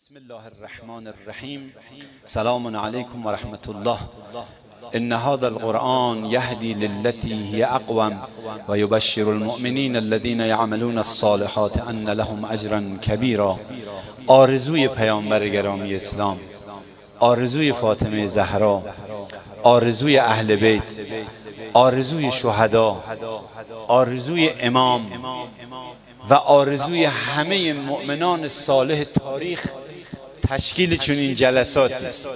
بسم الله الرحمن الرحیم. سلام علیکم و رحمت الله. ان هذا القرآن یهدی للتی هی اقوم و یبشر المؤمنین الذین یعملون الصالحات ان لهم اجرا کبیرا. آرزوی پیامبر گرامی اسلام، آرزوی فاطمه زهرا، آرزوی اهل بیت، آرزوی شهدا، آرزوی امام و آرزوی همه مؤمنان صالح تاریخ تشکیل چنین جلساتی است.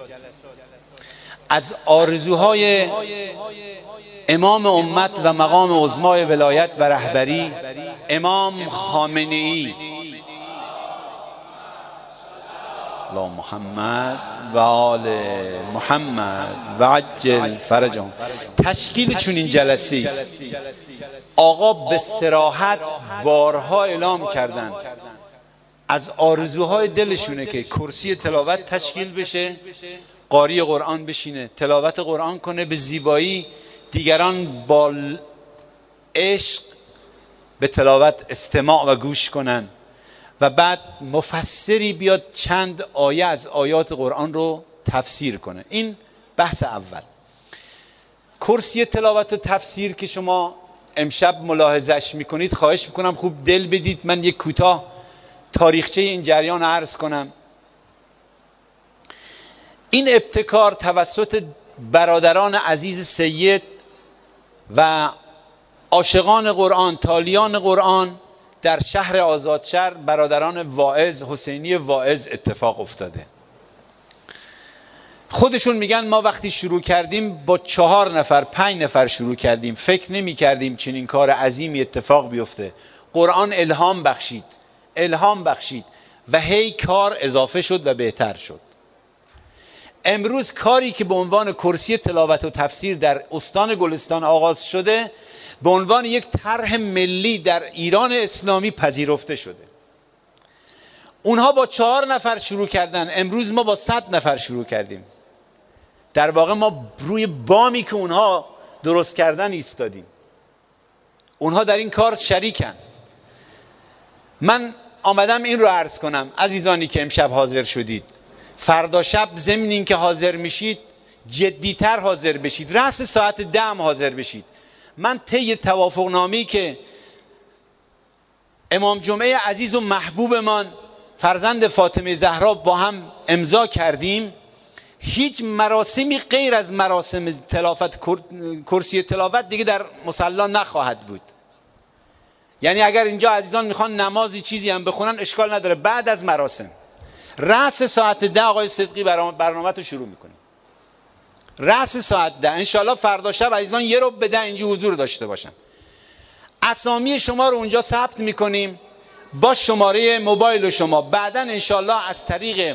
از آرزوهای امام امت و مقام عظمای ولایت و رهبری امام خامنه ای الله محمد و آل محمد و عجل فرجهم تشکیل چنین جلسه است. آقا به صراحت بارها اعلام کردند از آرزوهای دلشونه که کرسی تلاوت تشکیل بشه، قاری قرآن بشینه تلاوت قرآن کنه به زیبایی، دیگران با عشق به تلاوت استماع و گوش کنن و بعد مفسری بیاد چند آیه از آیات قرآن رو تفسیر کنه. این بحث اول. کرسی تلاوت و تفسیر که شما امشب ملاحظش میکنید، خواهش میکنم خوب دل بدید من یک کوتاه تاریخچه این جریان عرض کنم. این ابتکار توسط برادران عزیز سید و عاشقان قرآن، تالیان قرآن در شهر آزادشهر، برادران واعظ، حسینی واعظ اتفاق افتاده. خودشون میگن ما وقتی شروع کردیم با 4 نفر 5 نفر شروع کردیم، فکر نمی کردیم چنین کار عظیمی اتفاق بیفته. قرآن الهام بخشید و هی کار اضافه شد و بهتر شد. امروز کاری که به عنوان کرسی تلاوت و تفسیر در استان گلستان آغاز شده به عنوان یک طرح ملی در ایران اسلامی پذیرفته شده. اونها با 4 نفر شروع کردن، امروز ما با 100 نفر شروع کردیم. در واقع ما روی بامی که اونها درست کردن ایستادیم. اونها در این کار شریکن. من آمدم این رو عرض کنم عزیزانی که امشب حاضر شدید، فردا شب ضمن این که حاضر میشید جدیتر حاضر بشید، رأس ساعت 10 حاضر بشید. من طی توافقنامه‌ای که امام جمعه عزیز و محبوبمان فرزند فاطمه زهرا با هم امضا کردیم، هیچ مراسمی غیر از مراسم کرسی تلاوت دیگه در مصلی نخواهد بود. یعنی اگر اینجا عزیزان میخوان نمازی چیزی هم بخونن اشکال نداره، بعد از مراسم رأس ساعت 10 آقای صدقی برنامه رو شروع میکنیم. رأس ساعت 10 انشالله فردا شب عزیزان 9:45 اینجا حضور داشته باشن. اسامی شما رو اونجا ثبت میکنیم با شماره موبایل شما. بعدا انشالله از طریق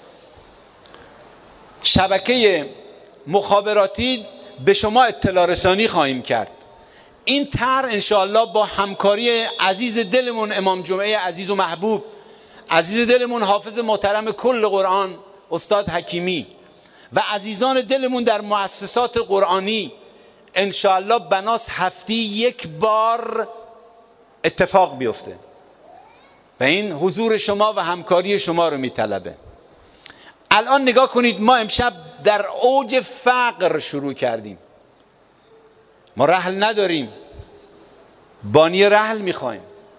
شبکه مخابراتی به شما اطلاع رسانی خواهیم کرد. این طرح انشالله با همکاری عزیز دلمون امام جمعه عزیز و محبوب، عزیز دلمون حافظ محترم کل قرآن استاد حکیمی و عزیزان دلمون در مؤسسات قرآنی انشالله بناس هفته 1 بار اتفاق بیفته و این حضور شما و همکاری شما رو میطلبه. الان نگاه کنید، ما امشب در اوج فقر شروع کردیم. ما رحل نداریم، بانی رحل میخوایم.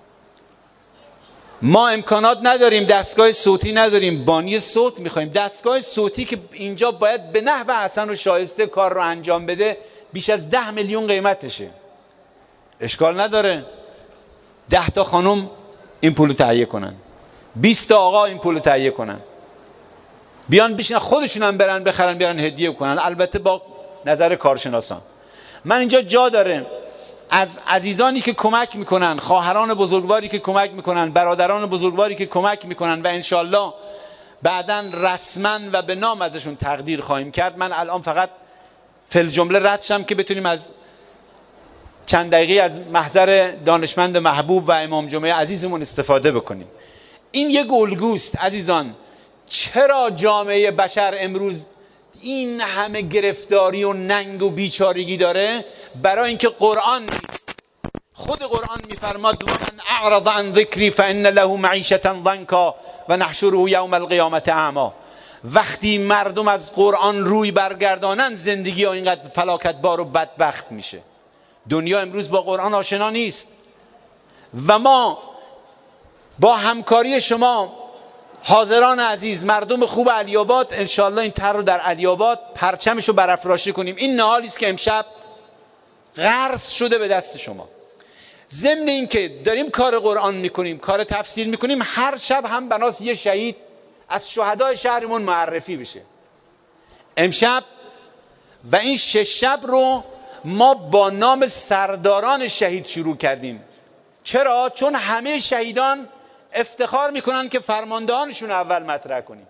ما امکانات نداریم، دستگاه صوتی نداریم، بانی صوت میخوایم. دستگاه صوتی که اینجا باید به نحو حسن و شایسته کار رو انجام بده بیش از 10 میلیون قیمتشه. اشکال نداره 10 تا خانم این پولو تهیه کنن، 20 تا آقا این پولو تهیه کنن، بیان بشینن خودشون هم برن بخرن بیارن هدیه کنن، البته با نظر کارشناسان. من اینجا جا داره از عزیزانی که کمک میکنن، خواهران بزرگواری که کمک میکنن، برادران بزرگواری که کمک میکنن و انشالله بعداً رسما و به نام ازشون تقدیر خواهیم کرد. من الان فقط فل جمله رد شم که بتونیم از چند دقیقه از محضر دانشمند محبوب و امام جمعه عزیزمون استفاده بکنیم. این یک الگوست عزیزان. چرا جامعه بشر امروز این همه گرفتاری و ننگ و بیچارگی داره؟ برای اینکه قرآن نیست. خود قرآن میفرماد و من اعرض عن ذکری فان له معیشة ضنکا و نحشره یوم القیامة اعمی. وقتی مردم از قرآن روی برگردانن زندگی ها اینقدر فلاکت بار و بدبخت میشه. دنیا امروز با قرآن آشنا نیست و ما با همکاری شما حاضران عزیز، مردم خوب علی آباد، انشاءالله این طرح رو در علی آباد پرچمش رو برافراشی کنیم. این نهالی است که امشب قرض شده به دست شما. ضمن این که داریم کار قرآن میکنیم، کار تفسیر میکنیم، هر شب هم بناس یه شهید از شهدای شهرمون معرفی بشه. امشب و این 6 شب رو ما با نام سرداران شهید شروع کردیم. چرا؟ چون همه شهیدان افتخار میکنن که فرماندهانشون اول مطرح کنیم.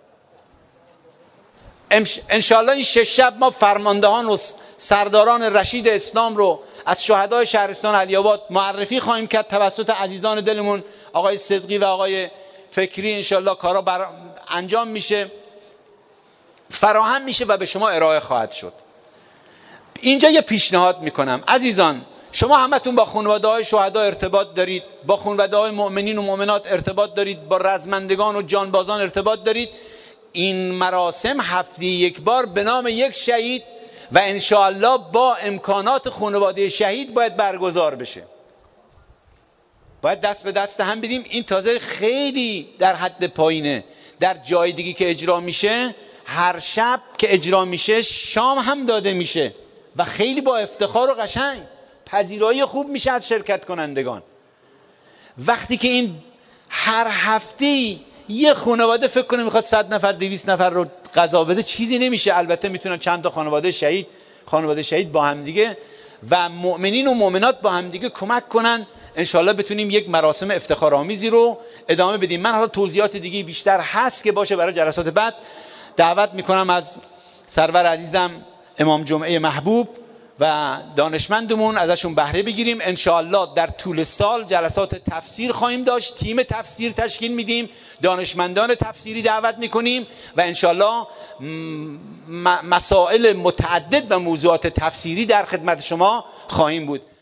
انشاءالله این 6 شب ما فرماندهان و سرداران رشید اسلام رو از شهدای شهرستان علی آباد معرفی خواهیم کرد توسط عزیزان دلمون آقای صدقی و آقای فکری. انشاءالله کارا انجام میشه، فراهم میشه و به شما ارائه خواهد شد. اینجا یه پیشنهاد میکنم عزیزان، شما همتون با خانواده های شهدا ارتباط دارید، با خانواده های مؤمنین و مؤمنات ارتباط دارید، با رزمندگان و جانبازان ارتباط دارید. این مراسم هفته یک بار به نام یک شهید و انشاءالله با امکانات خانواده شهید باید برگزار بشه. باید دست به دست هم بدیم. این تازه خیلی در حد پایینه. در جای دیگه که اجرا میشه، هر شب که اجرا میشه شام هم داده میشه و خیلی با افتخار و قشنگ پذیرایی خوب میشه از شرکت کنندگان. وقتی که این هر هفته یه خانواده فکر کنه میخواد 100 نفر 200 نفر رو غذا بده، چیزی نمیشه. البته میتونن چند تا خانواده شهید با هم دیگه و مؤمنین و مؤمنات با هم دیگه کمک کنن، انشالله بتونیم یک مراسم افتخارآمیزی رو ادامه بدیم. من حالا توضیحات دیگه بیشتر هست که باشه برای جلسات بعد. دعوت میکنم از سرور عزیزم امام جمعه محبوب و دانشمندمون ازشون بهره بگیریم. انشاءالله در طول سال جلسات تفسیر خواهیم داشت، تیم تفسیر تشکیل میدیم، دانشمندان تفسیری دعوت میکنیم و انشاءالله مسائل متعدد و موضوعات تفسیری در خدمت شما خواهیم بود.